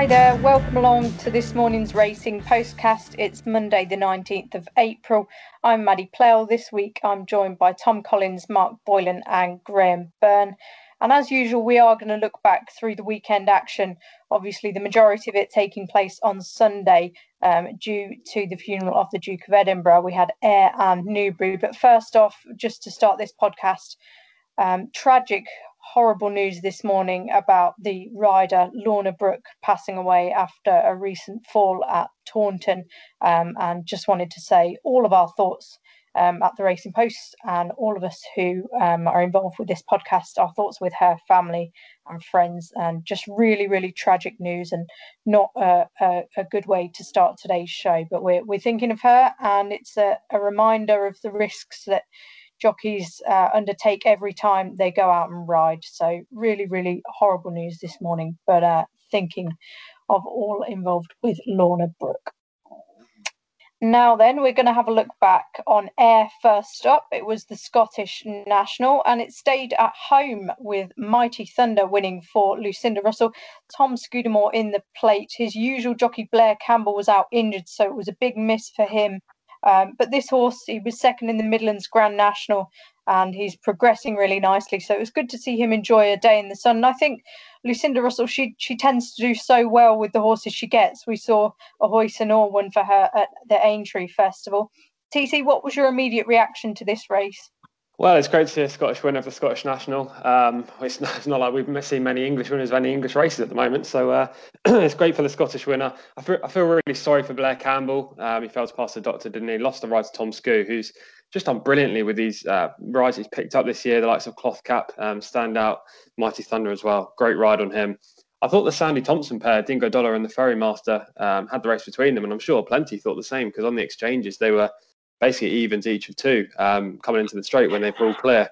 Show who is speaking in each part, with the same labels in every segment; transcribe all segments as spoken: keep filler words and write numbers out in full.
Speaker 1: Hi there, welcome along to this morning's racing postcast. It's Monday the nineteenth of April. I'm Maddie Plell. This week I'm joined by Tom Collins, Mark Boylan and Graham Byrne. And as usual, we are going to look back through the weekend action. Obviously, the majority of it taking place on Sunday um, due to the funeral of the Duke of Edinburgh. We had Ayr and Newbury. But first off, just to start this podcast, um, tragic horrible news this morning about the rider Lorna Brooke passing away after a recent fall at Taunton, um, and just wanted to say all of our thoughts um, at the Racing Post and all of us who um, are involved with this podcast, our thoughts with her family and friends, and just really really tragic news and not a, a, a good way to start today's show, but we're, we're thinking of her, and it's a, a reminder of the risks that jockeys uh, undertake every time they go out and ride. So really, really horrible news this morning, but uh, thinking of all involved with Lorna Brooke. Now then, we're going to have a look back on Ayr first up. It was the Scottish National, and it stayed at home with Mighty Thunder winning for Lucinda Russell. Tom Scudamore in the plate. His usual jockey Blair Campbell was out injured, so it was a big miss for him. Um, but this horse, he was second in the Midlands Grand National, and he's progressing really nicely. So it was good to see him enjoy a day in the sun. And I think Lucinda Russell, she she tends to do so well with the horses she gets. We saw a Hoyce and Orwin for her at the Aintree Festival. T C, what was your immediate reaction to this race?
Speaker 2: Well, it's great to see a Scottish winner of the Scottish National. Um, it's, not, it's not like we've seen many English winners of any English races at the moment, so uh, it's great for the Scottish winner. I feel, I feel really sorry for Blair Campbell. Um, he failed to pass the doctor, didn't he? Lost the ride to Tom Scu, who's just done brilliantly with these uh, rides he's picked up this year, the likes of Cloth Cap, um, Standout, Mighty Thunder as well. Great ride on him. I thought the Sandy Thompson pair, Dingo Dollar and the Ferrymaster, um, had the race between them, and I'm sure plenty thought the same, because on the exchanges they were basically evens each of two um, coming into the straight when they were all clear.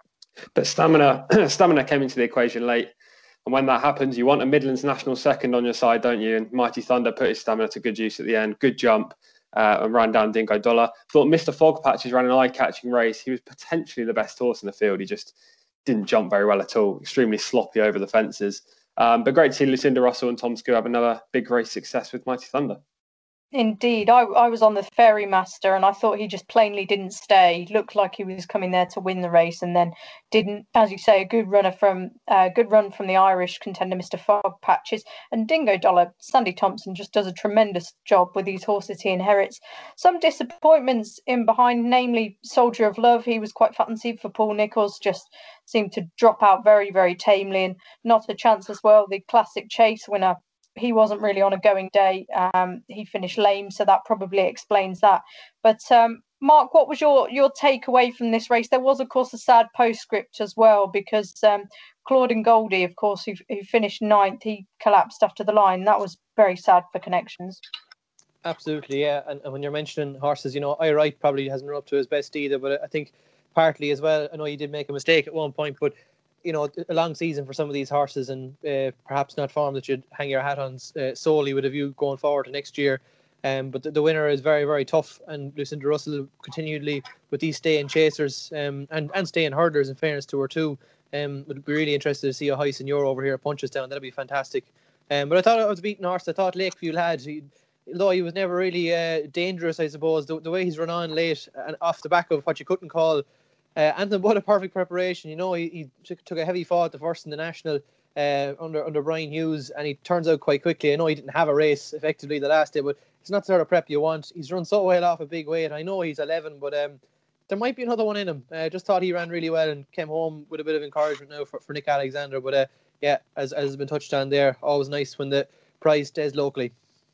Speaker 2: But stamina, stamina came into the equation late, and when that happens, you want a Midlands National second on your side, don't you? And Mighty Thunder put his stamina to good use at the end. Good jump uh, and ran down Dingo Dollar. Thought Mister Fogpatches ran an eye-catching race. He was potentially the best horse in the field. He just didn't jump very well at all. Extremely sloppy over the fences. Um, but great to see Lucinda Russell and Tom Scu have another big race success with Mighty Thunder.
Speaker 1: Indeed, I, I was on the Ferrymaster, and I thought he just plainly didn't stay. He looked like he was coming there to win the race, and then didn't. As you say, a good runner from a uh, good run from the Irish contender, Mister Fogpatches, and Dingo Dollar. Sandy Thompson just does a tremendous job with these horses he inherits. Some disappointments in behind, namely Soldier of Love. He was quite fancied for Paul Nicholls, just seemed to drop out very, very tamely, and not a chance as well. The Classic Chase winner, he wasn't really on a going day. Um, he finished lame, so that probably explains that. But um, Mark, what was your your takeaway from this race? There was, of course, a sad postscript as well, because um, Claudine Goldie, of course, who, who finished ninth, he collapsed after the line. That was very sad for Connections.
Speaker 3: Absolutely, yeah. And, and when you're mentioning horses, you know, I Wright probably hasn't run up to his best either, but I think partly as well, I know he did make a mistake at one point, but you know, a long season for some of these horses, and uh, perhaps not form that you'd hang your hat on uh, solely with a view going forward to next year. Um, but the, the winner is very, very tough, and Lucinda Russell continually with these staying chasers um, and, and staying hurdlers, in fairness to her too. Um, would be really interested to see a Hoyce and Euro over here at Punchestown. That'd be fantastic. Um, but I thought I was beating horse. I thought Lakeview Lad, he, although he was never really uh, dangerous, I suppose, the, the way he's run on late and off the back of what you couldn't call Uh, Anthony, what a perfect preparation. You know, he, he took, took a heavy fall at the first in the National uh, under under Brian Hughes, and he turns out quite quickly. I know he didn't have a race effectively the last day, but it's not the sort of prep you want. He's run so well off a big weight. I know he's eleven, but um, there might be another one in him. I uh, just thought he ran really well and came home with a bit of encouragement now for, for Nick Alexander. But uh, yeah, as, as has been touched on there, always nice when the prize stays locally.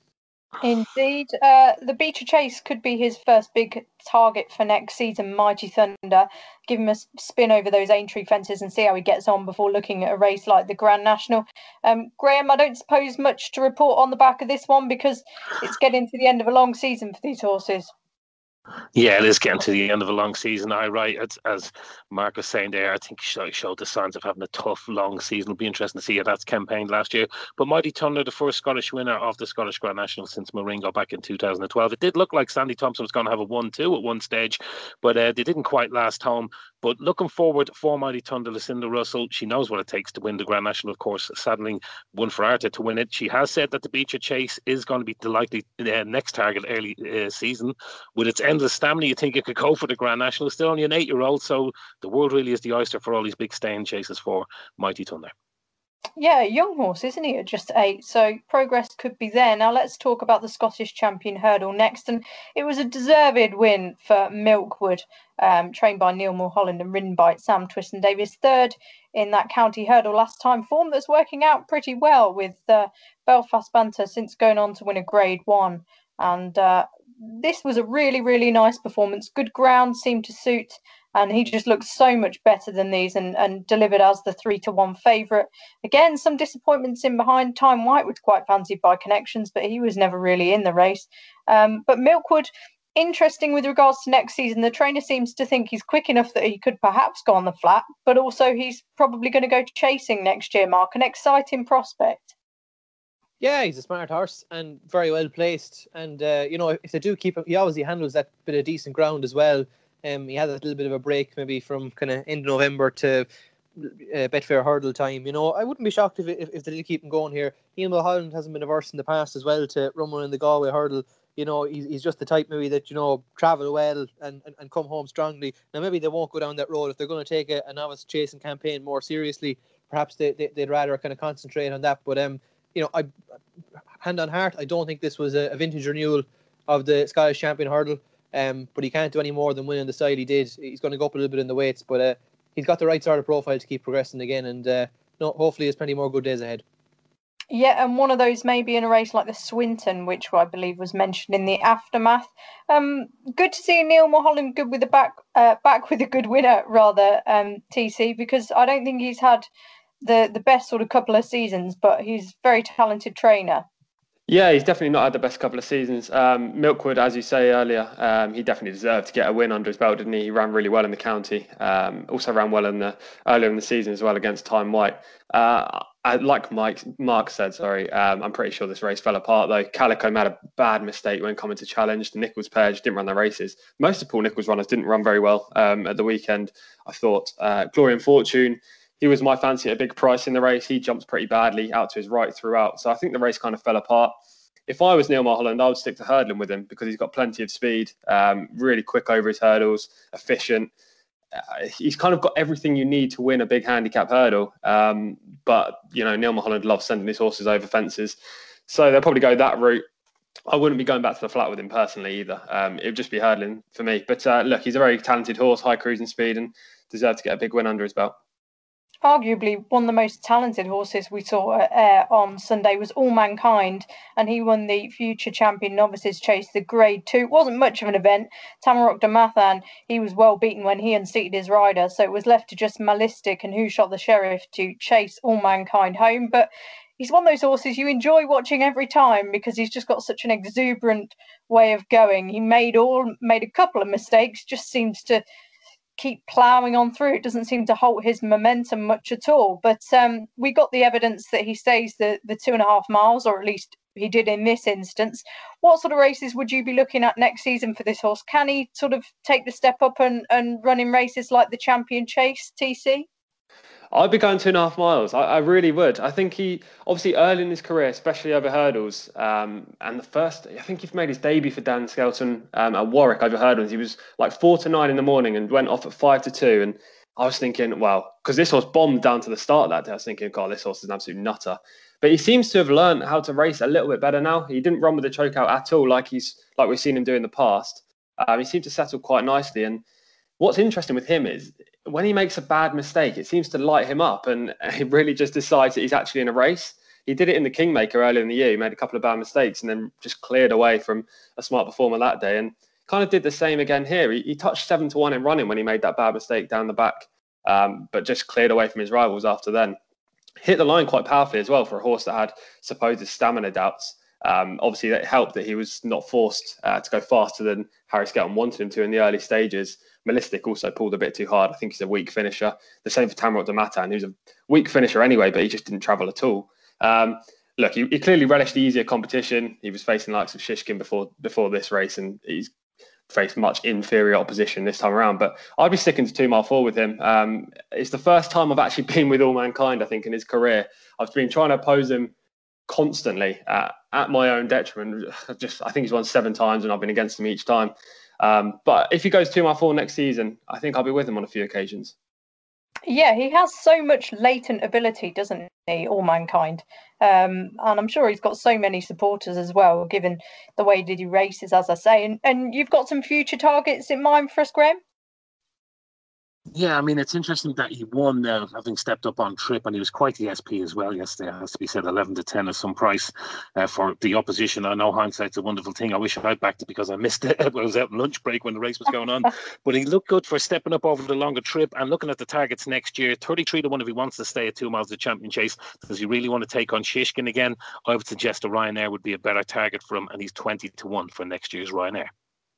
Speaker 1: Indeed. Uh, the Beecher Chase could be his first big target for next season, Mighty Thunder. Give him a spin over those Aintree fences and see how he gets on before looking at a race like the Grand National. Um, Graham, I don't suppose much to report on the back of this one, because it's getting to the end of a long season for these horses.
Speaker 4: Yeah, it is getting to the end of a long season. I right as, as Mark was saying there. I think he showed the signs of having a tough, long season. It'll be interesting to see how that's campaigned last year. But Mighty Thunder, the first Scottish winner of the Scottish Grand National since Maringo back in two thousand twelve. It did look like Sandy Thompson was going to have a one two at one stage, but uh, they didn't quite last home. But looking forward for Mighty Thunder, Lucinda Russell, she knows what it takes to win the Grand National. Of course, saddling one for Arta to win it. She has said that the Beecher Chase is going to be the likely uh, next target early uh, season. With its endless stamina, you think it could go for the Grand National. Still only an eight-year-old, so the world really is the oyster for all these big staying chases for Mighty Thunder.
Speaker 1: Yeah, young horse, isn't he, at just eight? So progress could be there. Now let's talk about the Scottish Champion Hurdle next. And it was a deserved win for Milkwood, um, trained by Neil Mulholland and ridden by Sam Twiston-Davies. Third in that county hurdle last time. Form that's working out pretty well with uh, Belfast Banter since going on to win a Grade One. And uh, this was a really, really nice performance. Good ground seemed to suit. And he just looked so much better than these and, and delivered as the three to one favourite. Again, some disappointments in behind. Time White was quite fancied by Connections, but he was never really in the race. Um, but Milkwood, interesting with regards to next season. The trainer seems to think he's quick enough that he could perhaps go on the flat, but also he's probably going to go chasing next year, Mark. An exciting prospect.
Speaker 3: Yeah, he's a smart horse and very well placed. And, uh, you know, if they do keep him, he obviously handles that bit of decent ground as well. Um, he had a little bit of a break maybe from kind of end of November to uh, Betfair Hurdle time. You know, I wouldn't be shocked if if, if they did keep him going here. Ian Mulholland hasn't been averse in the past as well to run one in the Galway Hurdle. You know, he's, he's just the type maybe that, you know, travel well and, and, and come home strongly. Now, maybe they won't go down that road. If they're going to take a, a novice chasing campaign more seriously, perhaps they, they, they'd rather kind of concentrate on that. But, um, you know, I hand on heart, I don't think this was a, a vintage renewal of the Scottish Champion Hurdle. Um, but he can't do any more than winning the style he did. He's going to go up a little bit in the weights, but uh, he's got the right sort of profile to keep progressing again. And uh, no, hopefully, there's plenty more good days ahead.
Speaker 1: Yeah, and one of those may be in a race like the Swinton, which I believe was mentioned in the aftermath. Um, good to see Neil Mulholland good with the back, uh, back with a good winner rather. Um, T C, because I don't think he's had the the best sort of couple of seasons, but he's a very talented trainer.
Speaker 2: Yeah, he's definitely not had the best couple of seasons. Um, Milkwood, as you say earlier, um, he definitely deserved to get a win under his belt, didn't he? He ran really well in the county. Um, also ran well in the earlier in the season as well against Time White. Uh, I, like Mike, Mark said, sorry, um, I'm pretty sure this race fell apart though. Calico made a bad mistake when coming to challenge. The Nichols pair just didn't run their races. Most of Paul Nichols' runners didn't run very well um, at the weekend, I thought. Uh, Glory and Fortune, he was my fancy at a big price in the race. He jumps pretty badly out to his right throughout. So I think the race kind of fell apart. If I was Neil Mulholland, I would stick to hurdling with him because he's got plenty of speed, um, really quick over his hurdles, efficient. Uh, he's kind of got everything you need to win a big handicap hurdle. Um, but, you know, Neil Mulholland loves sending his horses over fences. So they'll probably go that route. I wouldn't be going back to the flat with him personally either. Um, it would just be hurdling for me. But uh, look, he's a very talented horse, high cruising speed, and deserves to get a big win under his belt.
Speaker 1: Arguably one of the most talented horses we saw at Ayr on Sunday was All Mankind, and he won the Future Champion Novices Chase, the Grade Two. It wasn't much of an event. Tamarok Damathan, he was well beaten when he unseated his rider, so it was left to just Malistic and Who Shot the Sheriff to chase All Mankind home. But he's one of those horses you enjoy watching every time because he's just got such an exuberant way of going. He made all made a couple of mistakes, just seems to keep ploughing on through. It doesn't seem to halt his momentum much at all. But um, we got the evidence that he stays the, the two and a half miles, or at least he did in this instance. What sort of races would you be looking at next season for this horse? Can he sort of take the step up and, and run in races like the Champion Chase, T C?
Speaker 2: I'd be going two and a half miles. I, I really would. I think he, obviously early in his career, especially over hurdles, um, and the first, I think he made his debut for Dan Skelton um, at Warwick over hurdles. He was like four to nine in the morning and went off at five to two. And I was thinking, well, because this horse bombed down to the start that day, I was thinking, God, this horse is an absolute nutter. But he seems to have learned how to race a little bit better now. He didn't run with the choke out at all, like he's like we've seen him do in the past. Um, he seemed to settle quite nicely. And what's interesting with him is when he makes a bad mistake, it seems to light him up and he really just decides that he's actually in a race. He did it in the Kingmaker earlier in the year. He made a couple of bad mistakes and then just cleared away from a smart performer that day, and kind of did the same again here. He, he touched seven to one in running when he made that bad mistake down the back, um, but just cleared away from his rivals after then. Hit the line quite powerfully as well for a horse that had supposed stamina doubts. Um, obviously, that helped that he was not forced uh, to go faster than Harry Skelton wanted him to in the early stages. Melistic also pulled a bit too hard. I think he's a weak finisher. The same for Tamarot Damatan, who's a weak finisher anyway, but he just didn't travel at all. Um, look, he, he clearly relished the easier competition. He was facing the likes of Shishkin before before this race, and he's faced much inferior opposition this time around. But I'd be sticking to two mile four with him. Um, it's the first time I've actually been with All Mankind, I think, in his career. I've been trying to oppose him constantly uh, at my own detriment. Just, I think he's won seven times, and I've been against him each time. Um, but if he goes two mile four next season, I think I'll be with him on a few occasions.
Speaker 1: Yeah, he has so much latent ability, doesn't he, All Mankind? Um, and I'm sure he's got so many supporters as well, given the way that he races, as I say. And, and you've got some future targets in mind for us, Graham?
Speaker 4: Yeah, I mean, it's interesting that he won uh, having stepped up on trip, and he was quite the S P as well yesterday. It has to be said, eleven to ten is some price uh, for the opposition. I know hindsight's a wonderful thing. I wish I'd backed it because I missed it. I was out on lunch break when the race was going on. But he looked good for stepping up over the longer trip and looking at the targets next year. thirty-three to one if he wants to stay at two miles of the champion chase. Does he really want to take on Shishkin again? I would suggest a Ryanair would be a better target for him, and he's twenty to one for next year's Ryanair.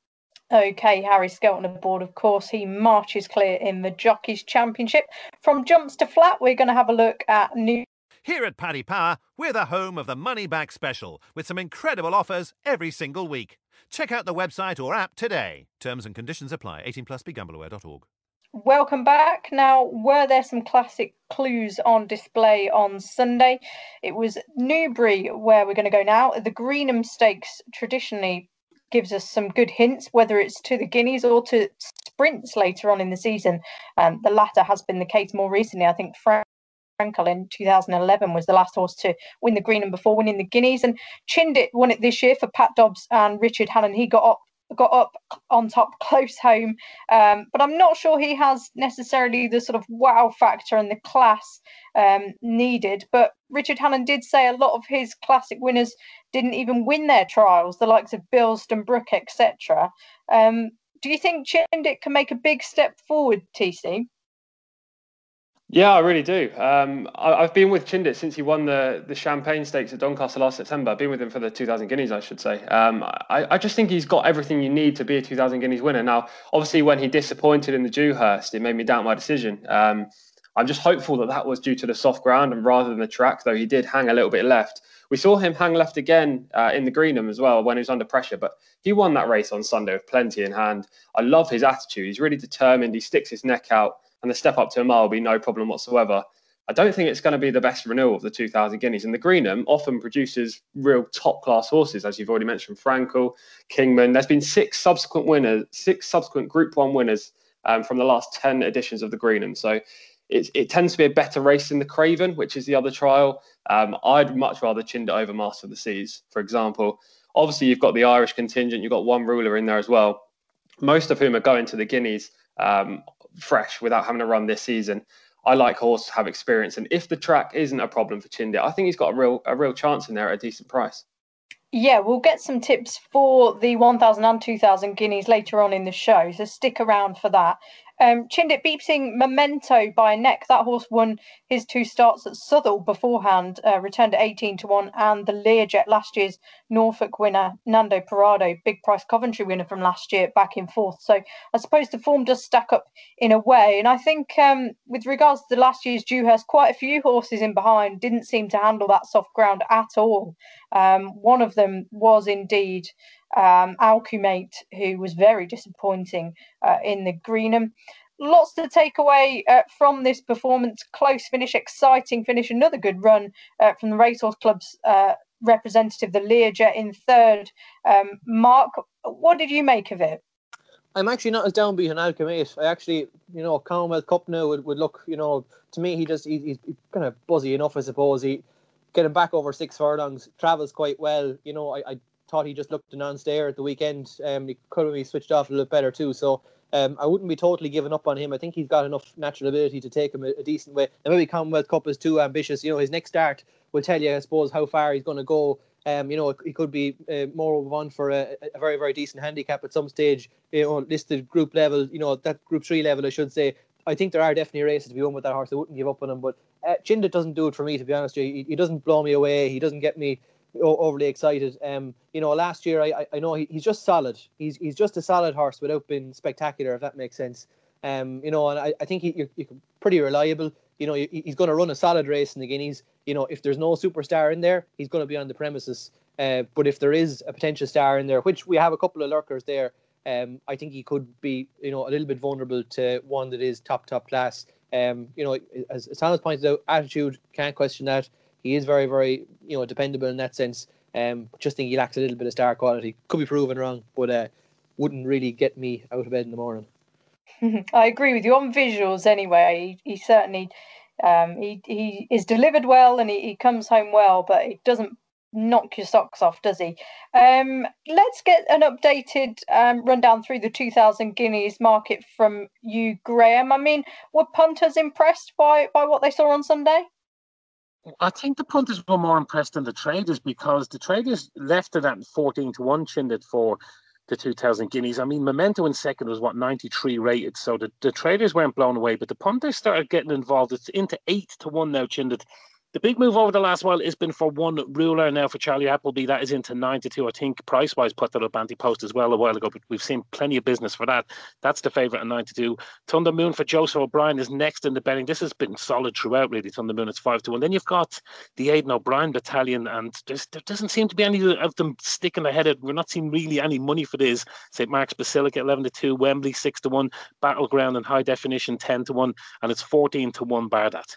Speaker 1: Okay, Harry Skelton aboard, of course. He marches clear in the Jockeys Championship. From jumps to flat, we're going to have a look at new...
Speaker 5: Here at Paddy Power, we're the home of the Money Back Special, with some incredible offers every single week. Check out the website or app today. Terms and conditions apply. eighteen plus, be gamble aware dot org.
Speaker 1: Welcome back. Now, were there some classic clues on display on Sunday? It was Newbury where we're going to go now. The Greenham Stakes traditionally gives us some good hints, whether it's to the Guineas or to sprints later on in the season. Um, the latter has been the case more recently. I think Frankel in two thousand eleven was the last horse to win the Greenham before winning the Guineas, and Chindit won it this year for Pat Dobbs and Richard Hannon. He got up got up on top close home, um, but I'm not sure he has necessarily the sort of wow factor and the class um, needed. But Richard Hannon did say a lot of his classic winners didn't even win their trials, the likes of Bilston, Brook, et cetera. Um, do you think Chindit can make a big step forward, T C?
Speaker 2: Yeah, I really do. Um, I, I've been with Chindit since he won the, the Champagne Stakes at Doncaster last September. I've been with him for the two thousand Guineas, I should say. Um, I, I just think he's got everything you need to be a two thousand Guineas winner. Now, obviously, when he disappointed in the Dewhurst, it made me doubt my decision. Um, I'm just hopeful that that was due to the soft ground and rather than the track, though he did hang a little bit left. We saw him hang left again uh, in the Greenham as well when he was under pressure, but he won that race on Sunday with plenty in hand. I love his attitude. He's really determined. He sticks his neck out, and the step up to a mile will be no problem whatsoever. I don't think it's going to be the best renewal of the two thousand Guineas. And the Greenham often produces real top-class horses, as you've already mentioned, Frankel, Kingman. There's been six subsequent winners, six subsequent Group One winners um, from the last ten editions of the Greenham. So it, it tends to be a better race than the Craven, which is the other trial. Um, I'd much rather Chindit over Master of the Seas, for example. Obviously, you've got the Irish contingent. You've got one ruler in there as well, most of whom are going to the Guineas um, fresh without having to run this season. I like horses to have experience, and if the track isn't a problem for Chindit, I think he's got a real a real chance in there at a decent price.
Speaker 1: Yeah, we'll get some tips for the one thousand and two thousand Guineas later on in the show, so stick around for that. Um, Chindit beating Memento by a neck. That horse won his two starts at Southwell beforehand, uh, returned at eighteen to one, and the Learjet, last year's Norfolk winner, Nando Parado, big price Coventry winner from last year, back in fourth. So I suppose the form does stack up in a way. And I think um, with regards to the last year's Dewhurst, quite a few horses in behind didn't seem to handle that soft ground at all. Um, one of them was indeed um, Alcumate, who was very disappointing uh, in the Greenham. Lots to take away uh, from this performance. Close finish, exciting finish, another good run uh, from the Racehorse Club's uh, representative, the Learjet, in third. Um, Mark, what did you make of it?
Speaker 3: I'm actually not as downbeat on Alchemate. I actually, you know, Commonwealth Cup now would, would look, you know, to me, he just, he, he's kind of buzzy enough, I suppose. He getting back over six furlongs, travels quite well. You know, I, I thought he just looked a non-stayer at the weekend. Um, he could have been switched off a little better too. So um, I wouldn't be totally giving up on him. I think he's got enough natural ability to take him a, a decent way. And maybe Commonwealth Cup is too ambitious. You know, his next start will tell you, I suppose, how far he's going to go. Um, you know, he could be uh, more of one for a, a very, very decent handicap at some stage. You know, listed group level, you know, that group three level, I should say. I think there are definitely races to be won with that horse. I wouldn't give up on him. But uh, Chindit doesn't do it for me, to be honest with you. He, he doesn't blow me away. He doesn't get me overly excited. Um, you know, last year I I know he, he's just solid. He's he's just a solid horse without being spectacular, if that makes sense. Um, you know, and I, I think he, you're, you're pretty reliable. You know, he's going to run a solid race in the Guineas. You know, if there's no superstar in there, he's going to be on the premises. Uh, but if there is a potential star in there, which we have a couple of lurkers there, um, I think he could be, you know, a little bit vulnerable to one that is top, top class. Um, you know, as, as Thomas pointed out, attitude, can't question that. He is very, very, you know, dependable in that sense. Um, just think he lacks a little bit of star quality. Could be proven wrong, but uh, wouldn't really get me out of bed in the morning.
Speaker 1: I agree with you on visuals. Anyway, he, he certainly um, he he is delivered well and he, he comes home well, but he doesn't knock your socks off, does he? Um, let's get an updated um, rundown through the two thousand Guineas market from you, Graham. I mean, were punters impressed by by what they saw on Sunday?
Speaker 4: I think the punters were more impressed than the traders, because the traders left it at fourteen to one, chinned it for the two thousand Guineas. I mean, Memento in second was, what, ninety-three rated, so the, the traders weren't blown away, but the punters started getting involved. It's into eight to one now, chinned it. The big move over the last while has been for one ruler now for Charlie Appleby. That is into nine to two. I think price-wise put that up anti-post as well a while ago, but we've seen plenty of business for that. That's the favourite at nine to two. Thunder Moon for Joseph O'Brien is next in the betting. This has been solid throughout, really. Thunder Moon is five to one. Then you've got the Aidan O'Brien battalion, and there doesn't seem to be any of them sticking ahead of. We're not seeing really any money for this. Saint Mark's Basilica eleven to two, Wembley six to one, Battleground and High Definition ten to one, and it's fourteen to one bar that.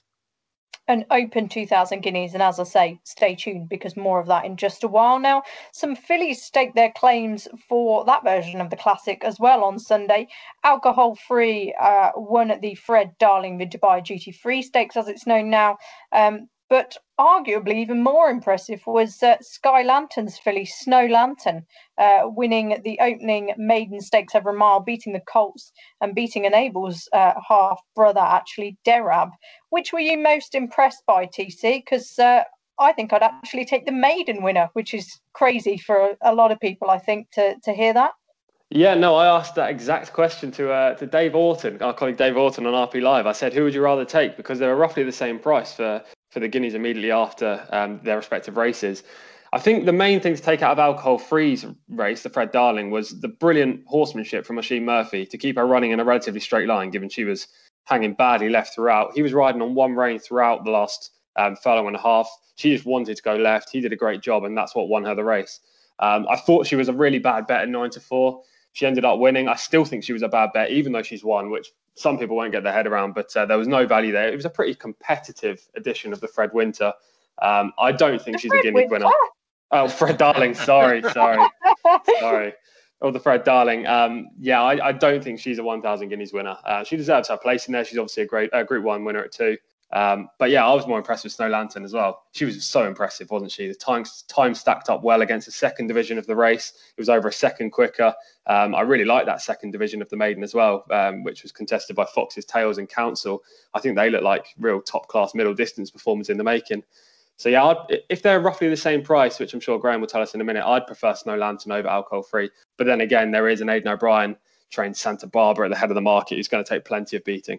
Speaker 1: An open two thousand Guineas, and as I say, stay tuned because more of that in just a while. Now, some fillies stake their claims for that version of the Classic as well on Sunday. Alcohol Free uh, won at the Fred Darling the Dubai Duty Free Stakes, as it's known now. Um, but arguably even more impressive was uh, Sky Lantern's filly, Snow Lantern, uh, winning the opening maiden stakes over a mile, beating the Colts and beating Enable's uh, half brother, actually, Derab. Which were you most impressed by, T C? Because uh, I think I'd actually take the maiden winner, which is crazy for a lot of people, I think, to, to hear that.
Speaker 2: Yeah, no, I asked that exact question to uh, to Dave Orton, our colleague Dave Orton on R P Live. I said, who would you rather take? Because they were roughly the same price for, for the Guineas immediately after um, their respective races. I think the main thing to take out of Alcohol Free's race, the Fred Darling, was the brilliant horsemanship from Oisin Murphy to keep her running in a relatively straight line, given she was hanging badly left throughout. He was riding on one rein throughout the last um, furlong and a half. She just wanted to go left. He did a great job, and that's what won her the race. Um, I thought she was a really bad bet at nine to four. She ended up winning. I still think she was a bad bet, even though she's won, which some people won't get their head around, but uh, there was no value there. It was a pretty competitive edition of the Fred Winter. Um, I don't think
Speaker 1: the
Speaker 2: she's
Speaker 1: Fred
Speaker 2: a Guineas
Speaker 1: Winter?
Speaker 2: winner. Oh, Fred Darling. Sorry, sorry, sorry. Oh, the Fred Darling. Um, yeah, I, I don't think she's a one thousand Guineas winner. Uh, she deserves her place in there. She's obviously a great uh, Group One winner at two. Um, but yeah, I was more impressed with Snow Lantern as well. She was so impressive, wasn't she? The time time stacked up well against the second division of the race. It was over a second quicker. Um, I really like that second division of the maiden as well, um, which was contested by Fox's Tails and Council. I think they look like real top class middle distance performers in the making. So yeah, I'd, if they're roughly the same price, which I'm sure Graham will tell us in a minute, I'd prefer Snow Lantern over Alcohol Free. But then again, there is an Aidan O'Brien trained Santa Barbara at the head of the market who's going to take plenty of beating.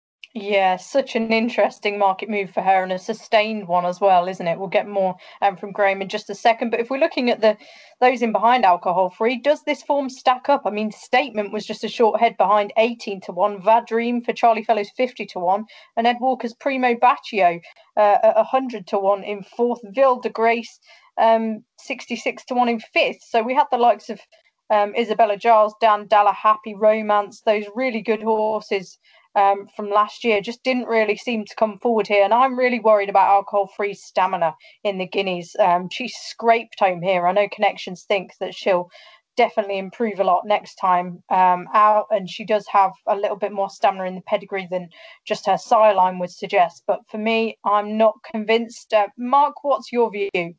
Speaker 1: Yeah, such an interesting market move for her and a sustained one as well, isn't it? We'll get more um, from Graham in just a second. But if we're looking at the those in behind Alcohol Free, does this form stack up? I mean, Statement was just a short head behind eighteen to one, Vadream for Charlie Fellows fifty to one, and Ed Walker's Primo Bacio uh, at one hundred to one in fourth, Ville de Grace um, sixty-six to one in fifth. So we had the likes of um, Isabella Giles, Dan Dalla, Happy Romance, those really good horses Um, from last year just didn't really seem to come forward here, and I'm really worried about Alcohol Free stamina in the Guineas. Um, she scraped home here. I know Connections think that she'll definitely improve a lot next time um, out, and she does have a little bit more stamina in the pedigree than just her sire line would suggest. But for me, I'm not convinced. Uh, Mark, what's your view?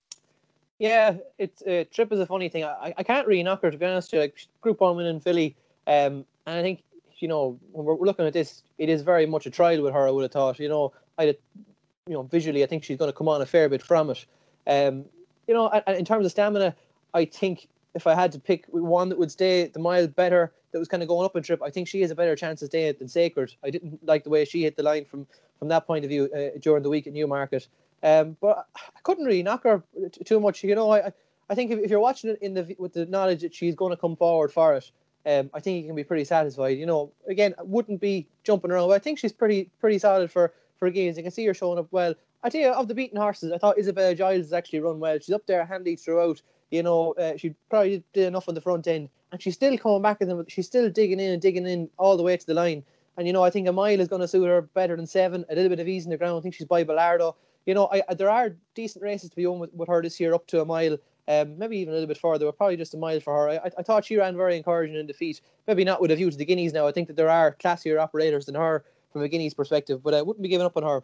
Speaker 3: Yeah, it's uh, Trip is a funny thing. I, I can't really knock her, to be honest. Like, Group One winning filly, um, and I think, you know, when we're looking at this, it is very much a trial with her, I would have thought. You know, I, you know, visually, I think she's going to come on a fair bit from it. Um, you know, and, and in terms of stamina, I think if I had to pick one that would stay the mile better, that was kind of going up in Trip, I think she has a better chance of staying than Sacred. I didn't like the way she hit the line from, from that point of view uh, during the week at Newmarket. Um, but I couldn't really knock her t- too much. You know, I I think if, if you're watching it in the with the knowledge that she's going to come forward for it, um, I think you can be pretty satisfied. You know, again, I wouldn't be jumping around, but I think she's pretty pretty solid for for games. You can see her showing up well. I tell you, of the beaten horses, I thought Isabella Giles has actually run well. She's up there handy throughout. You know, uh, she probably did enough on the front end, and she's still coming back at them. She's still digging in and digging in all the way to the line. And, you know, I think a mile is going to suit her better than seven. A little bit of ease in the ground. I think she's by Bellardo. You know, I, I, there are decent races to be on with, with her this year up to a mile, um, maybe even a little bit further, but probably just a mile for her. I, I thought she ran very encouraging in defeat. Maybe not with a view to the Guineas now. I think that there are classier operators than her from a Guineas perspective, but I wouldn't be giving up on her.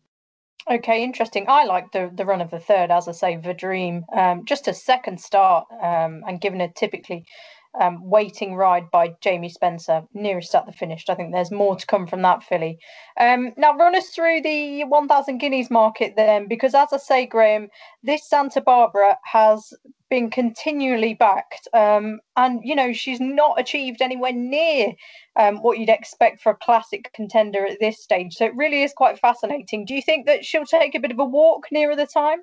Speaker 1: Okay, interesting. I like the the run of the third, as I say, Vadream. Um, just a second start, um, and given a typically um, waiting ride by Jamie Spencer, nearest at the finish. I think there's more to come from that filly. Um, now, run us through the one thousand guineas market then, because as I say, Graham, this Santa Barbara has been continually backed, um, and you know she's not achieved anywhere near um, what you'd expect for a classic contender at this stage. So it really is quite fascinating. Do you think that she'll take a bit of a walk nearer the time?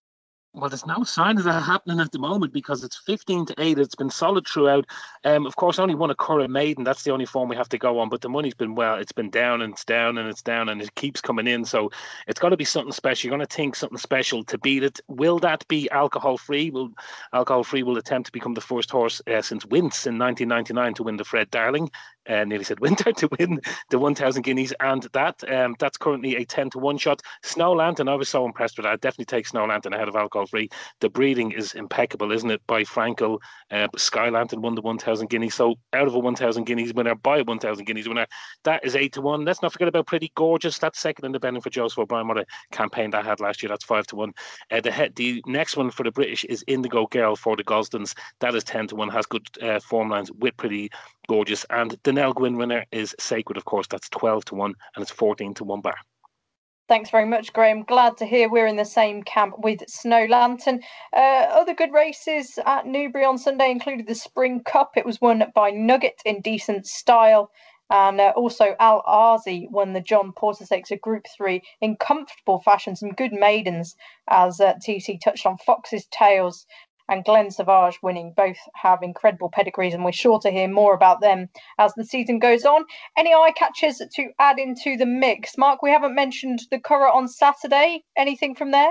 Speaker 4: Well, there's no sign of that happening at the moment because it's fifteen to eight. It's been solid throughout. Um, of course, only won a Curragh Maiden. That's the only form we have to go on. But the money's been, well, it's been down and it's down and it's down and it keeps coming in. So it's got to be something special. You're going to think something special to beat it. Will that be alcohol free? Will alcohol free will attempt to become the first horse uh, since Wince in nineteen ninety-nine to win the Fred Darling. Uh, nearly said Winter to win the one thousand guineas, and that um, that's currently a ten to one shot. Snow Lantern, I was so impressed with that. I'd definitely take Snow Lantern ahead of alcohol free. The breeding is impeccable, isn't it? By Frankel, uh, Sky Lantern won the one thousand guineas. So out of a one thousand guineas winner, by a one thousand guineas winner, that is eight to one. Let's not forget about Pretty Gorgeous. That's second independent for Joseph O'Brien. What a campaign that had last year. That's five to one. Uh, the head, the next one for the British is Indigo Girl for the Gosdens. That is ten to one. Has good uh, form lines with Pretty Gorgeous. And the Nell Gwyn winner is Sacred, of course. That's twelve to one, and it's fourteen to one bar.
Speaker 1: Thanks very much, Graham. Glad to hear we're in the same camp with Snow Lantern. Uh, other good races at Newbury on Sunday included the Spring Cup. It was won by Nugget in decent style. And uh, also Al Arzi won the John Porter Stakes of Group three in comfortable fashion. Some good maidens, as uh, T C touched on. Fox's Tales and Glen Savage winning. Both have incredible pedigrees, and we're sure to hear more about them as the season goes on. Any eye catchers to add into the mix? Mark, we haven't mentioned the Curragh on Saturday. Anything from there?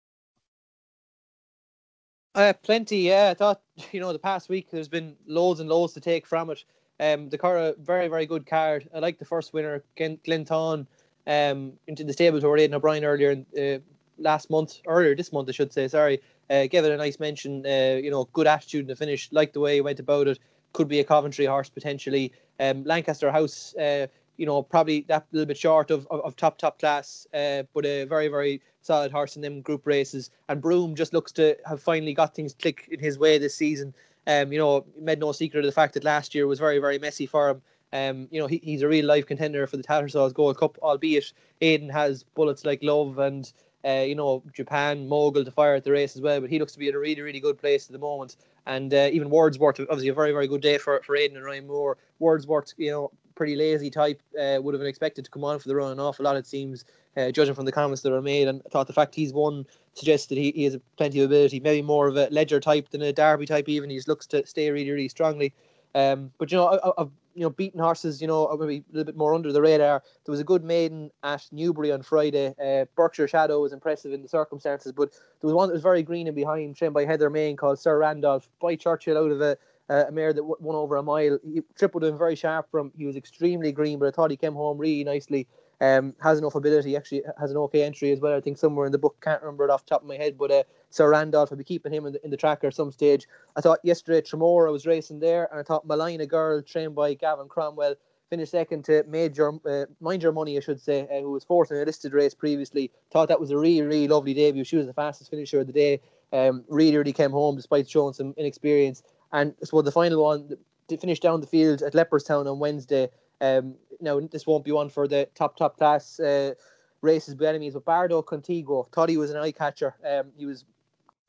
Speaker 3: Uh, plenty, yeah. I thought, you know, the past week there's been loads and loads to take from it. Um, the Curragh, very, very good card. I like the first winner, Glentown, um, into the stable to Aidan O'Brien earlier in, uh, last month, earlier this month, I should say, sorry. Uh, gave it a nice mention, uh, you know, good attitude in the finish, liked the way he went about it, could be a Coventry horse potentially. Um, Lancaster House, uh, you know, probably that little bit short of, of, of top, top class, uh, but a very, very solid horse in them group races. And Broome just looks to have finally got things click in his way this season. Um, you know, made no secret of the fact that last year was very, very messy for him. Um, you know, he, he's a real life contender for the Tattersalls Gold Cup, albeit Aidan has bullets like Love and, uh, you know, Japan, Mogul to fire at the race as well, but he looks to be in a really, really good place at the moment. And uh, even Wordsworth, obviously a very, very good day for, for Aidan and Ryan Moore. Wordsworth, you know, pretty lazy type, uh, would have been expected to come on for the run an awful lot, it seems, uh, judging from the comments that are made. And I thought the fact he's won suggests that he, he has plenty of ability, maybe more of a Ledger type than a Derby type even. He just looks to stay really, really strongly. Um, but, you know, I, I've you know, beaten horses, you know, maybe a little bit more under the radar. There was a good maiden at Newbury on Friday. Uh, Berkshire Shadow was impressive in the circumstances, but there was one that was very green and behind, trained by Heather Main, called Sir Randolph, by Churchill, out of a, uh, a mare that w- won over a mile. He tripled him very sharp from. He was extremely green, but I thought he came home really nicely. Um, has enough ability, actually has an okay entry as well, I think somewhere in the book, can't remember it off the top of my head, but uh, Sir Randolph, I'll be keeping him in the, in the tracker at some stage. I thought yesterday Tremor, I was racing there, and I thought Malina Girl, trained by Gavin Cromwell, finished second to Major, uh, Mind Your Money, I should say, uh, who was fourth in a listed race previously. Thought that was a really, really lovely debut. She was the fastest finisher of the day. Um, really, really came home despite showing some inexperience. And so the final one, to finish down the field at Leopardstown on Wednesday. Um, now, this won't be one for the top, top class uh, races by enemies, but Bardo Contigo, thought he was an eye catcher. Um, he was kind of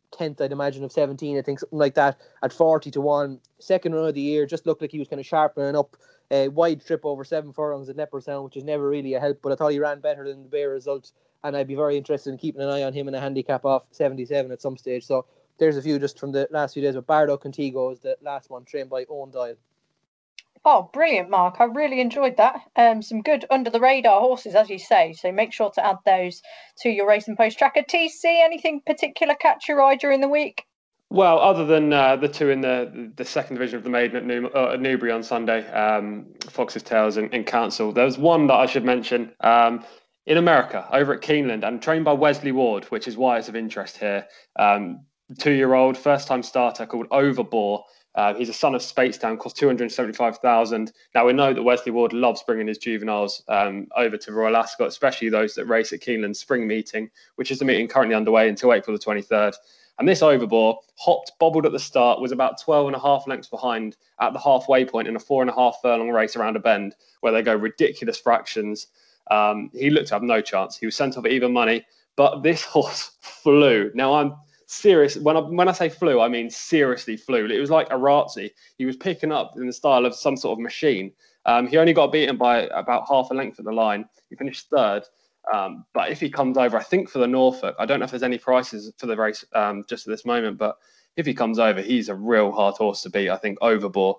Speaker 3: tenth, I'd imagine, of seventeen, I think, something like that, at forty to one. Second run of the year, just looked like he was kind of sharpening up. A uh, wide trip over seven furlongs at Leopardstown, which is never really a help, but I thought he ran better than the Bear result, and I'd be very interested in keeping an eye on him in a handicap off seventy-seven at some stage. So there's a few just from the last few days, but Bardo Contigo is the last one, trained by Owen Doyle.
Speaker 1: Oh, brilliant, Mark. I really enjoyed that. Um, some good under-the-radar horses, as you say, so make sure to add those to your Racing Post tracker. T C, anything particular catch your eye during the week?
Speaker 2: Well, other than uh, the two in the the second division of the maiden at, New, uh, at Newbury on Sunday, um, Fox's Tails and, and Council, there was one that I should mention um, in America, over at Keeneland, and trained by Wesley Ward, which is why it's of interest here. Um, two-year-old, first-time starter called Overbore. Uh, he's a son of Speightstown, cost two hundred seventy-five thousand dollars. Now, we know that Wesley Ward loves bringing his juveniles um, over to Royal Ascot, especially those that race at Keeneland's spring meeting, which is the meeting currently underway until April the twenty-third. And this Overbore hopped, bobbled at the start, was about twelve and a half lengths behind at the halfway point in a four and a half furlong race around a bend where they go ridiculous fractions. Um, he looked to have no chance. He was sent off at even money, but this horse flew. Now, I'm serious. When I, when I say flew, I mean seriously flew. It was like Arazzi. He was picking up in the style of some sort of machine. Um, he only got beaten by about half a length at the line. He finished third. Um, but if he comes over, I think for the Norfolk, I don't know if there's any prices for the race um, just at this moment, but if he comes over, he's a real hard horse to beat, I think, Overbore.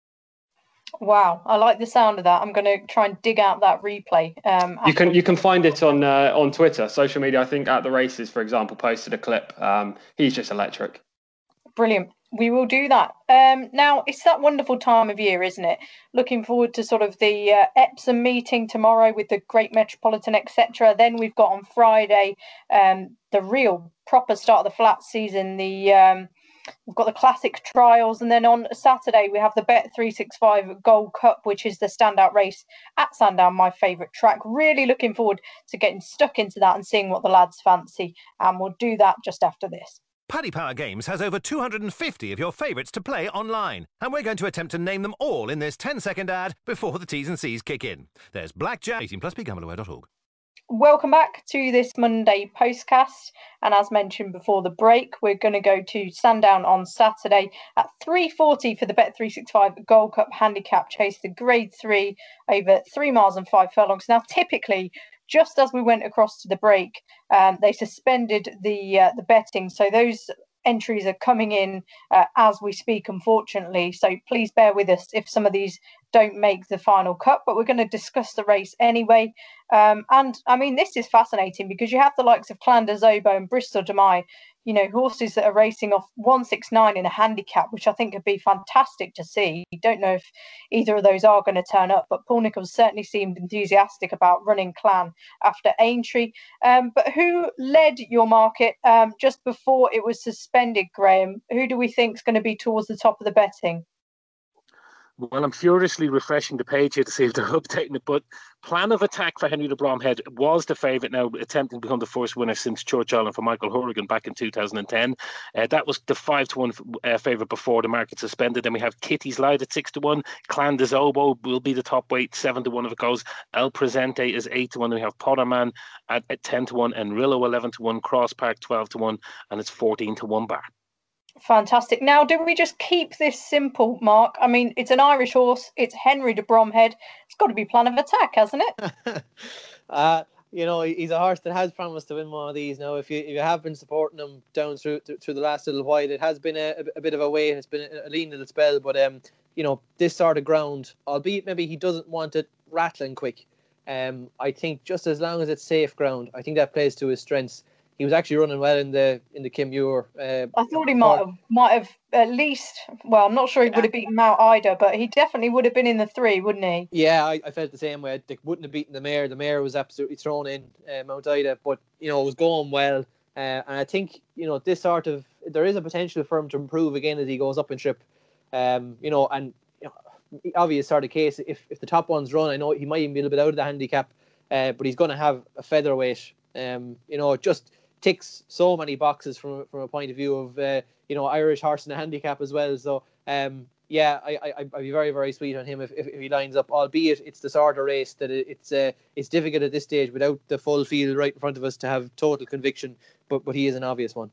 Speaker 1: Wow, I like the sound of that. I'm going to try and dig out that replay. Um,
Speaker 2: you can you can find it on uh, on Twitter, social media. I think At the Races, for example, posted a clip. Um, he's just electric.
Speaker 1: Brilliant. We will do that. Um, now, it's that wonderful time of year, isn't it? Looking forward to sort of the uh, Epsom meeting tomorrow with the Great Metropolitan, et cetera. Then we've got on Friday um, the real proper start of the flat season, the... Um, We've got the classic trials, and then on Saturday we have the Bet three sixty-five Gold Cup, which is the standout race at Sandown, my favourite track. Really looking forward to getting stuck into that and seeing what the lads fancy, and we'll do that just after this.
Speaker 5: Paddy Power Games has over two hundred fifty of your favourites to play online, and we're going to attempt to name them all in this ten second ad before the T's and C's kick in. There's Blackjack, eighteen plus, be gamble aware dot org.
Speaker 1: Welcome back to this Monday postcast, and as mentioned before the break, we're going to go to Sandown on Saturday at three forty for the Bet three sixty-five Gold Cup Handicap Chase, the Grade three over three miles and five furlongs. Now, typically, just as we went across to the break, um, they suspended the uh, the betting, so those entries are coming in uh, as we speak, unfortunately. So please bear with us if some of these don't make the final cut, but we're going to discuss the race anyway. Um, and I mean, this is fascinating because you have the likes of Clan de Zobo and Bristol de Mai, you know, horses that are racing off one sixty-nine in a handicap, which I think would be fantastic to see. You don't know if either of those are going to turn up, but Paul Nicholls certainly seemed enthusiastic about running Clan after Aintree. Um, but who led your market um, just before it was suspended, Graham? Who do we think is going to be towards the top of the betting?
Speaker 4: Well, I'm furiously refreshing the page here to see if they're updating it, but Plan of Attack for Henry de Bromhead was the favourite, now attempting to become the first winner since Church Island for Michael Horrigan back in two thousand ten. Uh, that was the five to one uh, favourite before the market suspended. Then we have Kitty's Light at six to one. Clan de Zobo will be the top weight, seven to one if it goes. El Presente is eight to one. Then we have Potterman at, at ten to one, and Rillo eleven to one, Cross Park twelve to one, and it's fourteen to one bar.
Speaker 1: Fantastic. Now, do we just keep this simple, Mark? I mean, it's an Irish horse. It's Henry de Bromhead. It's got to be Plan of Attack, hasn't it?
Speaker 3: uh, you know, he's a horse that has promised to win one of these. Now, if you if you have been supporting him down through through the last little while, it has been a, a bit of a wait. It's been a lean little spell, but um, you know, this sort of ground, albeit maybe he doesn't want it rattling quick. Um, I think just as long as it's safe ground, I think that plays to his strengths. He was actually running well in the in the Kim Muir. Uh,
Speaker 1: I thought he might have might have at least. Well, I'm not sure he would have beaten Mount Ida, but he definitely would have been in the three, wouldn't he?
Speaker 3: Yeah, I, I felt the same way. They wouldn't have beaten the mare. The mare was absolutely thrown in uh, Mount Ida, but you know it was going well. Uh, and I think you know this sort of there is a potential for him to improve again as he goes up in trip. Um, you know, and you know, obvious sort of case if if the top ones run, I know he might even be a little bit out of the handicap, uh, but he's going to have a featherweight. Um, you know, just. Ticks so many boxes from from a point of view of uh, you know Irish horse in a handicap as well. So um, yeah, I I I'd be very very sweet on him if, if, if he lines up. Albeit it's the sort of race that it, it's uh, it's difficult at this stage without the full field right in front of us to have total conviction. But but he is an obvious one.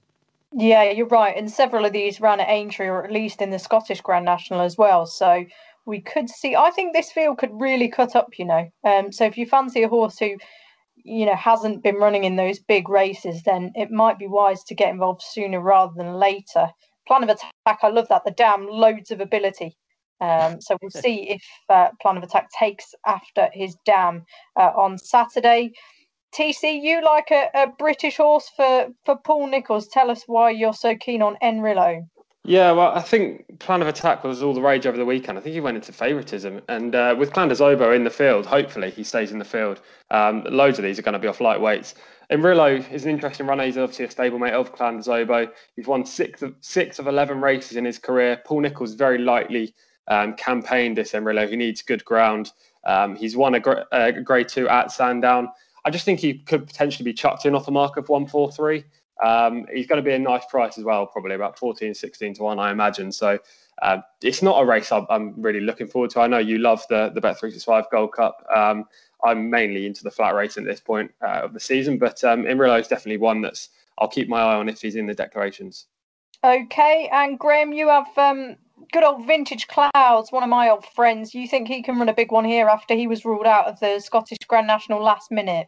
Speaker 1: Yeah, you're right. And several of these ran at Aintree, or at least in the Scottish Grand National as well. So we could see. I think this field could really cut up. You know, um, so if you fancy a horse who, you know, hasn't been running in those big races, then it might be wise to get involved sooner rather than later. Plan of Attack, I love that. The Dam, loads of ability. Um, so we'll see if uh, Plan of Attack takes after his Dam uh, on Saturday. T C, you like a, a British horse for, for Paul Nicholls. Tell us why you're so keen on Enrillo.
Speaker 2: Yeah, well, I think Plan of Attack was all the rage over the weekend. I think he went into favouritism. And uh, with Clandazobo in the field, hopefully he stays in the field. Um, loads of these are going to be off lightweights. Enrillo is an interesting runner. He's obviously a stablemate of Clandazobo. He's won six of, six of eleven races in his career. Paul Nicholls very lightly um, campaigned this Enrillo, who needs good ground. Um, he's won a, gr- a grade two at Sandown. I just think he could potentially be chucked in off the mark of one four three. Um, he's going to be a nice price as well, probably about fourteen, sixteen to one, I imagine. So uh, it's not a race I'm, I'm really looking forward to. I know you love the, the Bet three sixty-five Gold Cup. Um, I'm mainly into the flat racing at this point uh, of the season, but um, Enrillo is definitely one that's I'll keep my eye on if he's in the declarations.
Speaker 1: Okay, and Graham, you have um, good old Vintage Clouds, one of my old friends. You think he can run a big one here after he was ruled out of the Scottish Grand National last minute?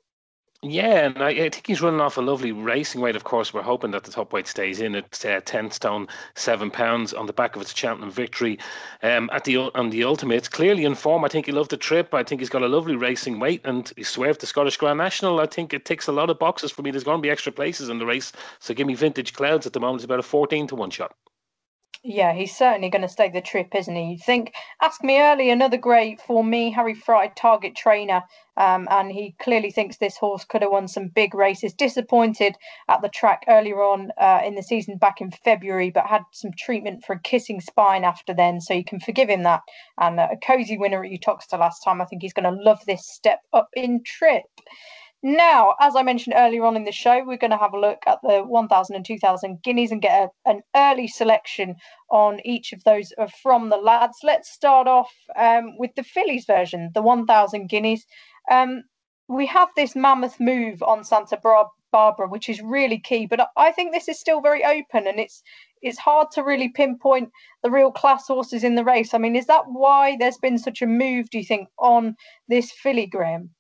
Speaker 4: Yeah, and I, I think he's running off a lovely racing weight. Of course, we're hoping that the top weight stays in at uh, ten stone seven pounds on the back of its Cheltenham victory um, at the on the Ultimate. It's clearly in form. I think he loved the trip. I think he's got a lovely racing weight, and he swerved the Scottish Grand National. I think it ticks a lot of boxes for me. There's going to be extra places in the race, so give me Vintage Clouds at the moment. It's about a fourteen to one shot.
Speaker 1: Yeah, he's certainly going to stay the trip, isn't he? You think, ask me early, another great for me, Harry Fry, target trainer. Um, and he clearly thinks this horse could have won some big races. Disappointed at the track earlier on uh, in the season back in February, but had some treatment for a kissing spine after then. So you can forgive him that. And uh, a cosy winner at Uttoxeter last time. I think he's going to love this step up in trip. Now, as I mentioned earlier on in the show, we're going to have a look at the one thousand and two thousand guineas and get a, an early selection on each of those from the lads. Let's start off um, with the fillies version, the one thousand guineas. Um, we have this mammoth move on Santa Barbara, which is really key, but I think this is still very open, and it's it's hard to really pinpoint the real class horses in the race. I mean, is that why there's been such a move, do you think, on this filly, Graham?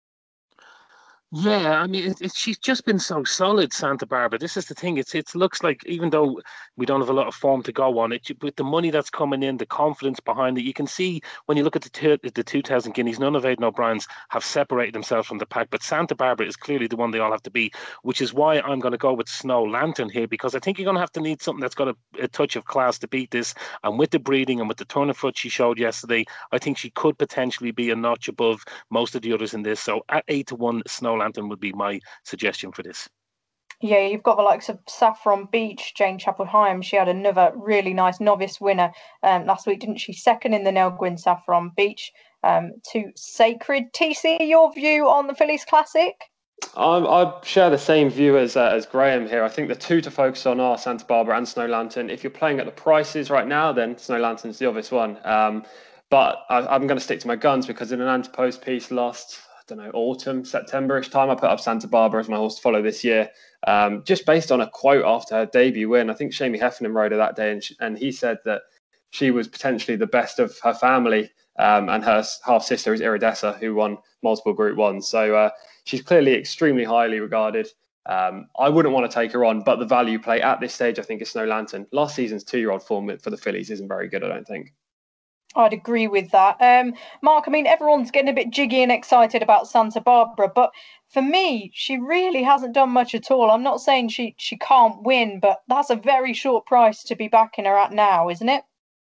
Speaker 4: Yeah, I mean, it, it, she's just been so solid, Santa Barbara. This is the thing. It's it looks like, even though we don't have a lot of form to go on it, with the money that's coming in, the confidence behind it, you can see when you look at the two, the two thousand guineas, none of Aidan O'Brien's have separated themselves from the pack, but Santa Barbara is clearly the one they all have to be, which is why I'm going to go with Snow Lantern here, because I think you're going to have to need something that's got a, a touch of class to beat this. And with the breeding and with the turn of foot she showed yesterday, I think she could potentially be a notch above most of the others in this. So at eight to one, Snow Lantern would be my suggestion for this.
Speaker 1: Yeah, you've got the likes of Saffron Beach, Jane Chapel-Hyam. She had another really nice novice winner um, last week, didn't she? Second in the Nell Gwyn Saffron Beach um, to Sacred. T C, your view on the Fillies Classic?
Speaker 2: I, I share the same view as uh, as Graham here. I think the two to focus on are Santa Barbara and Snow Lantern. If you're playing at the prices right now, then Snow Lantern's the obvious one. Um, but I, I'm going to stick to my guns, because in an Antipost piece last, I don't know, autumn, September-ish time, I put up Santa Barbara as my horse to follow this year, um, just based on a quote after her debut win. I think Shamie Heffernan rode her that day, and, she, and he said that she was potentially the best of her family, um, and her half-sister is Iridessa, who won multiple Group Ones. So uh, she's clearly extremely highly regarded. Um, I wouldn't want to take her on, but the value play at this stage, I think, is Snow Lantern. Last season's two-year-old form for the fillies isn't very good, I don't think.
Speaker 1: I'd agree with that. Um, Mark, I mean, everyone's getting a bit jiggy and excited about Santa Barbara, but for me, she really hasn't done much at all. I'm not saying she, she can't win, but that's a very short price to be backing her at now, isn't it?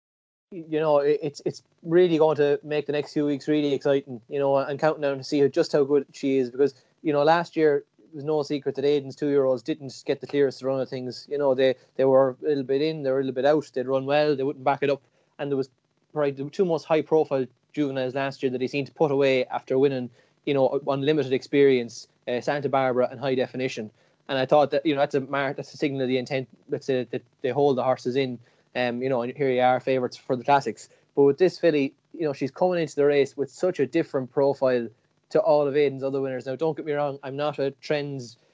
Speaker 3: You know, it's it's really going to make the next few weeks really exciting, you know, and counting down to see just how good she is, because, you know, last year it was no secret that Aidan's two-year-olds didn't get the clearest run of things. You know, they, they were a little bit in, they were a little bit out, they'd run well, they wouldn't back it up, and there was probably the two most high-profile juveniles last year that he seemed to put away after winning, you know, unlimited experience, uh, Santa Barbara and High Definition. And I thought that, you know, that's a mark, that's a signal of the intent, let's say, that they hold the horses in. Um, you know, and here you are, favourites for the classics. But with this filly, you know, she's coming into the race with such a different profile to all of Aidan's other winners. Now, don't get me wrong, I'm not a trends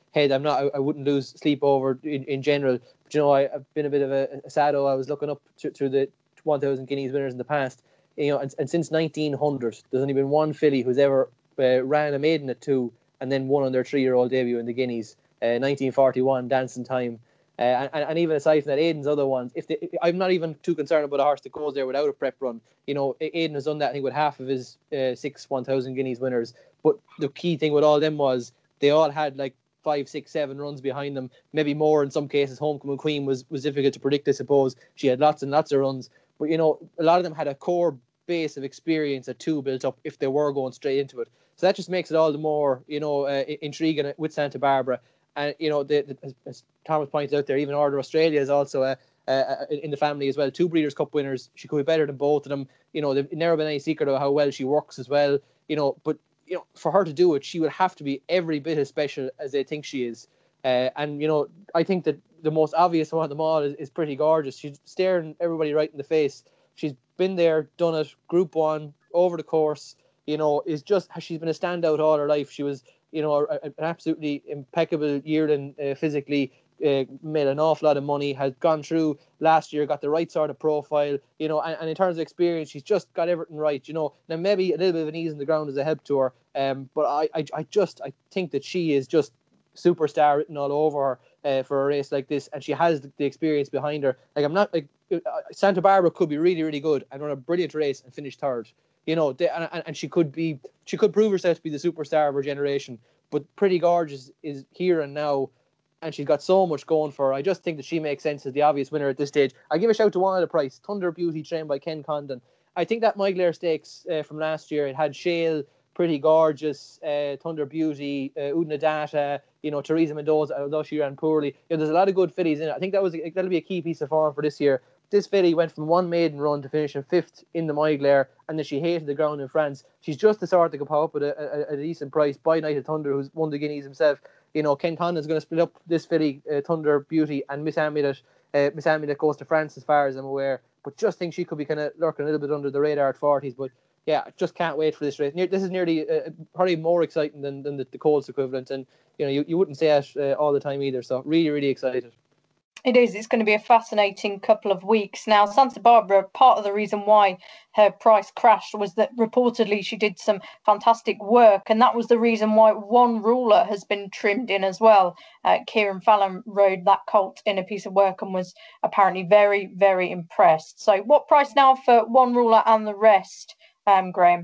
Speaker 3: head, I'm not. I, I wouldn't lose sleep over in, in general. But you know, I, I've been a bit of a, a sado. I was looking up to, through the one thousand Guineas winners in the past. You know, and, and since nineteen hundred, there's only been one filly who's ever uh, ran a maiden at two and then won on their three-year-old debut in the Guineas. Uh, nineteen forty-one, Dancing Time. Uh, and, and even aside from that, Aiden's other ones, if they, I'm not even too concerned about a horse that goes there without a prep run. You know, Aiden has done that, I think, with half of his uh, six one thousand Guineas winners. But the key thing with all of them was they all had like five, six, seven runs behind them, maybe more in some cases. Homecoming Queen was, was difficult to predict, I suppose. She had lots and lots of runs. But, you know, a lot of them had a core base of experience at two built up if they were going straight into it. So that just makes it all the more, you know, uh, intriguing with Santa Barbara. And, you know, the, the, as, as Thomas pointed out there, even Order Australia is also a, a, a, in the family as well. Two Breeders' Cup winners. She could be better than both of them. You know, there's never been any secret of how well she works as well. You know, but, you know, for her to do it, she would have to be every bit as special as they think she is. Uh, and, you know, I think that the most obvious one of them all is, is Pretty Gorgeous. She's staring everybody right in the face. She's been there, done it, Group One, over the course. You know, is just, she's been a standout all her life. She was, you know, a, an absolutely impeccable yearling uh, physically, uh, made an awful lot of money, has gone through last year, got the right sort of profile, you know, and, and in terms of experience, she's just got everything right, you know. Now, maybe a little bit of an ease on the ground is a help to her, um, but I, I, I just, I think that she is just superstar written all over her uh, for a race like this, and she has the, the experience behind her. Like, I'm not, like, uh, Santa Barbara could be really, really good and run a brilliant race and finish third. You know, they, and, and she could be, she could prove herself to be the superstar of her generation. But Pretty Gorgeous is here and now, and she's got so much going for her. I just think that she makes sense as the obvious winner at this stage. I give a shout to one of the price, Thunder Beauty, trained by Ken Condon. I think that Myglaire Stakes uh, from last year, it had Shale, Pretty Gorgeous, uh, Thunder Beauty, uh, Udna Data, you know, Teresa Mendoza, although she ran poorly. You know, there's a lot of good fillies in it. I think that was that'll be a key piece of form for this year. This filly went from one maiden run to finishing fifth in the Myglaire, and then she hated the ground in France. She's just the sort that could pop up at a, a, a decent price by Night of Thunder, who's won the Guineas himself. You know, Ken Condon's going to split up this filly, uh, Thunder Beauty, and Miss Amulet. Uh, Miss Amulet goes to France, as far as I'm aware. But just think she could be kind of lurking a little bit under the radar at forties. But yeah, just can't wait for this race. This is nearly uh, probably more exciting than, than the, the Colts equivalent, and you know, you, you wouldn't say it uh, all the time either. So really, really excited.
Speaker 1: It is. It's going to be a fascinating couple of weeks. Now, Santa Barbara, part of the reason why her price crashed was that reportedly she did some fantastic work, and that was the reason why One Ruler has been trimmed in as well. Uh, Kieran Fallon rode that colt in a piece of work and was apparently very, very impressed. So what price now for One Ruler and the rest, um, Graham?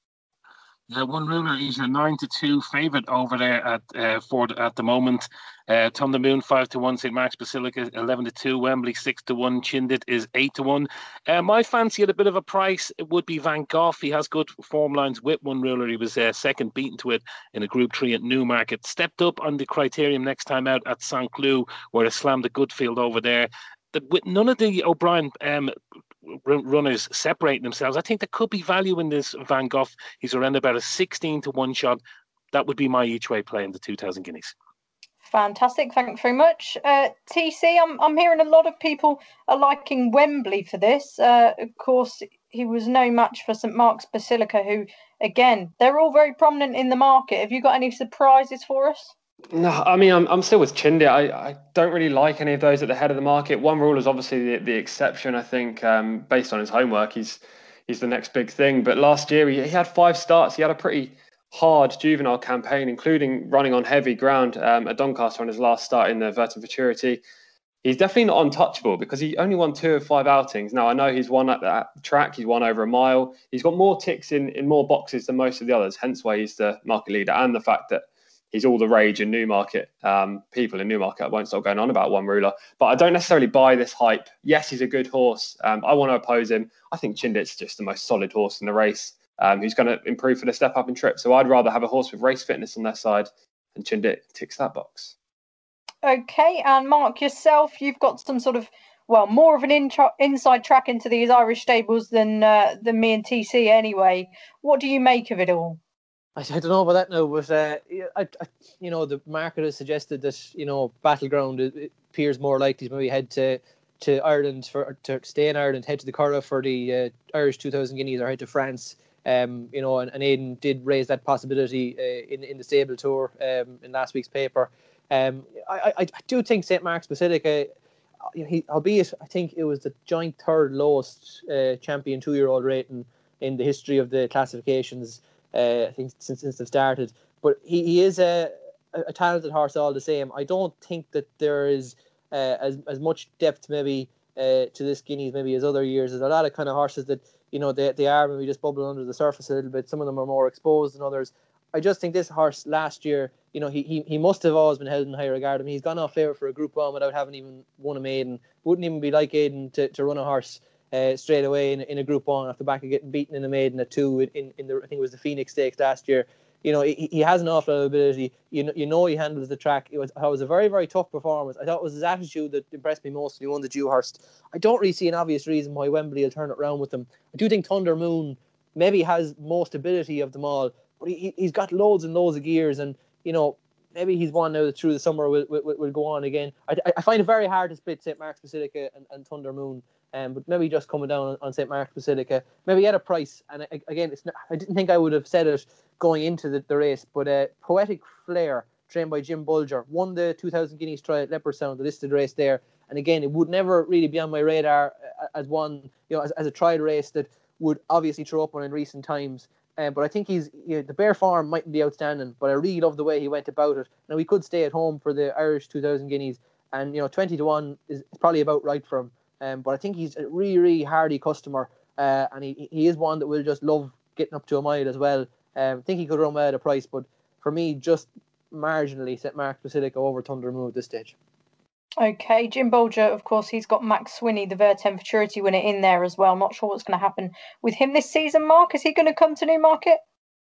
Speaker 4: Yeah, One Ruler is a nine to two favourite over there at uh, Ford at the moment. Uh, Thunder Moon five to one, Saint Mark's Basilica eleven to two, Wembley six to one, Chindit is eight to one. Uh, my fancy at a bit of a price it would be Van Gogh. He has good form lines with One Ruler. He was uh, second beaten to it in a Group Three at Newmarket. Stepped up on the criterium next time out at Saint Cloud, where it slammed the good field over there. The, with none of the O'Brien um, runners separating themselves, I think there could be value in this Van Gogh. He's around about a sixteen to one shot. That would be my each way play in the two thousand guineas.
Speaker 1: Fantastic, thanks very much. Uh, T C, I'm, I'm hearing a lot of people are liking Wembley for this. Uh, of course, he was no match for Saint Mark's Basilica, who, again, they're all very prominent in the market. Have you got any surprises for us?
Speaker 2: No, I mean, I'm I'm still with Chindit. I, I don't really like any of those at the head of the market. One Ruler is obviously the, the exception, I think, um, based on his homework. He's he's the next big thing. But last year, he, he had five starts. He had a pretty hard juvenile campaign, including running on heavy ground um, at Doncaster on his last start in the Vertum Futurity. He's definitely not untouchable because he only won two of five outings. Now, I know he's won at that track. He's won over a mile. He's got more ticks in, in more boxes than most of the others, hence why he's the market leader, and the fact that he's all the rage in Newmarket. Um, people in Newmarket I won't stop going on about One Ruler. But I don't necessarily buy this hype. Yes, he's a good horse. Um, I want to oppose him. I think Chindit's just the most solid horse in the race. Um, who's going to improve for the step up in trip. So I'd rather have a horse with race fitness on their side, and Chindit ticks that box.
Speaker 1: Okay, and Mark, yourself, you've got some sort of, well, more of an intro, inside track into these Irish stables than uh, than me and T C anyway. What do you make of it all?
Speaker 3: I, I don't know about that now, but uh, I, I, you know, the market has suggested that, you know, Battleground it, it appears more likely to maybe head to to Ireland for to stay in Ireland, head to the Curragh for the uh, Irish two thousand guineas, or head to France. Um, you know, and, and Aidan did raise that possibility uh, in in the stable tour um, in last week's paper. Um, I, I, I do think Saint Mark's Basilica, he, albeit I think it was the joint third lowest uh, champion two-year-old rating in the history of the classifications, uh, I think since, since they've started. But he, he is a, a talented horse all the same. I don't think that there is uh, as as much depth maybe uh, to this Guineas maybe as other years. There's a lot of kind of horses that, you know, they, they are maybe just bubbling under the surface a little bit. Some of them are more exposed than others. I just think this horse last year, you know, he he, he must have always been held in high regard. I mean, he's gone off favourite for a Group One without having even won a maiden. Wouldn't even be like Aidan to, to run a horse uh, straight away in, in a Group One off the back of getting beaten in a maiden at two in, in the, I think it was the Phoenix Stakes last year. You know, he, he has an awful lot of ability. You know, you know he handles the track. It was, it was a very, very tough performance. I thought it was his attitude that impressed me most when he won the Dewhurst. I don't really see an obvious reason why Wembley will turn it around with him. I do think Thunder Moon maybe has most ability of them all, but he, he's got loads and loads of gears, and, you know, maybe he's one now that through the summer will will, will go on again. I, I find it very hard to split Saint Mark's Basilica and, and Thunder Moon, um, but maybe just coming down on, on Saint Mark's Basilica, maybe at a price. And I, again, it's not, I didn't think I would have said it going into the, the race, but uh, Poetic Flair, trained by Jim Bulger, won the two thousand Guineas Trial at Leopardstown, the listed race there. And again, it would never really be on my radar as one, you know, as, as a trial race that would obviously throw up one in recent times. Um, but I think he's, you know, the bare form mightn't be outstanding, but I really love the way he went about it. Now, he could stay at home for the Irish two thousand Guineas, and, you know, twenty to one is probably about right for him. Um, but I think he's a really, really hardy customer, uh, and he he is one that will just love getting up to a mile as well. Um, I think he could run well at a price, but for me, just marginally, Saint Mark's Basilica over Thunder Moon at this stage.
Speaker 1: Okay, Jim Bulger, of course, he's got Max Swinney, the Vertem Futurity winner, in there as well. Not sure what's going to happen with him this season, Mark. Is he going to come to Newmarket?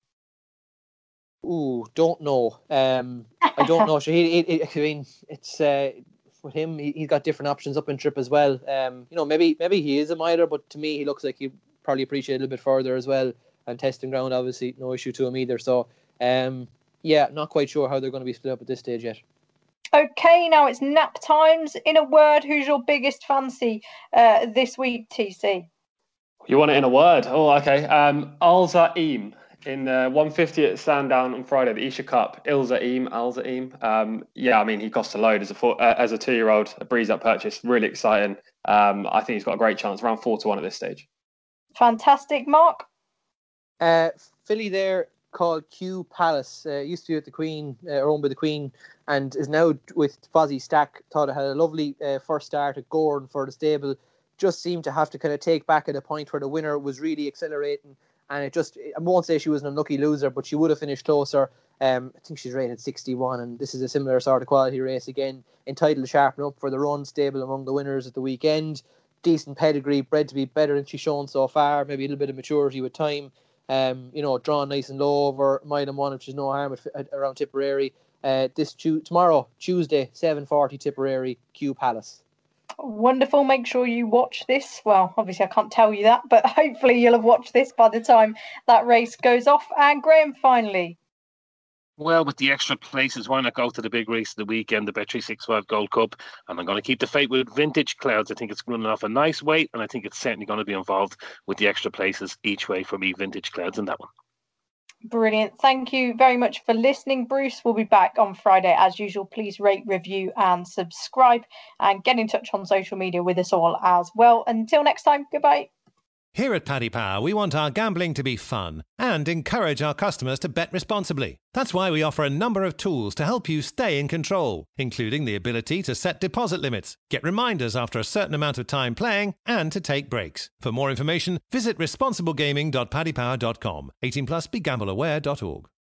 Speaker 3: Ooh, don't know. Um, I don't know. he, he, he, I mean, it's uh, with him. He, he's got different options up in trip as well. Um, you know, maybe maybe he is a miler, but to me, he looks like he'd probably appreciate a little bit further as well. And testing ground, obviously, no issue to him either. So, um, yeah, not quite sure how they're going to be split up at this stage yet.
Speaker 1: Okay, now it's nap times. In a word, who's your biggest fancy uh, this week, T C?
Speaker 2: You want it in a word? Oh, okay. Um, Alza Eam in the one fifty at Sandown on Friday, the Isha Cup. Ilza Eam, Alza Eam. Um, yeah, I mean, he cost a load as a four, uh, as a two-year-old, a breeze-up purchase. Really exciting. Um, I think he's got a great chance, around four to one at this stage.
Speaker 1: Fantastic, Mark.
Speaker 3: Uh, filly there called Q Palace. Uh, used to be with the Queen, uh, owned by the Queen, and is now with Fozzie Stack. Thought it had a lovely uh, first start at Gordon for the stable. Just seemed to have to kind of take back at a point where the winner was really accelerating, and it just, I won't say she was an unlucky loser, but she would have finished closer. Um, I think she's rated sixty-one, and this is a similar sort of quality race again. Entitled to sharpen up for the run, stable among the winners at the weekend. Decent pedigree, bred to be better than she's shown so far. Maybe a little bit of maturity with time. Um, you know, drawn nice and low over mile and one, which is no harm at, at, around Tipperary. Uh, this tu- tomorrow, Tuesday, seven forty Tipperary, Q Palace.
Speaker 1: Wonderful. Make sure you watch this. Well, obviously I can't tell you that, but hopefully you'll have watched this by the time that race goes off. And Graham, finally.
Speaker 4: Well, with the extra places, why not go to the big race of the weekend, the Bet three sixty-five Gold Cup? And I'm going to keep the faith with Vintage Clouds. I think it's running off a nice weight, and I think it's certainly going to be involved with the extra places each way for me, Vintage Clouds, in that one.
Speaker 1: Brilliant. Thank you very much for listening, Bruce. We'll be back on Friday as usual. Please rate, review and subscribe, and get in touch on social media with us all as well. Until next time, goodbye.
Speaker 5: Here at Paddy Power, we want our gambling to be fun and encourage our customers to bet responsibly. That's why we offer a number of tools to help you stay in control, including the ability to set deposit limits, get reminders after a certain amount of time playing, and to take breaks. For more information, visit responsible gaming dot paddy power dot com. eighteen plus, be gamble aware dot org.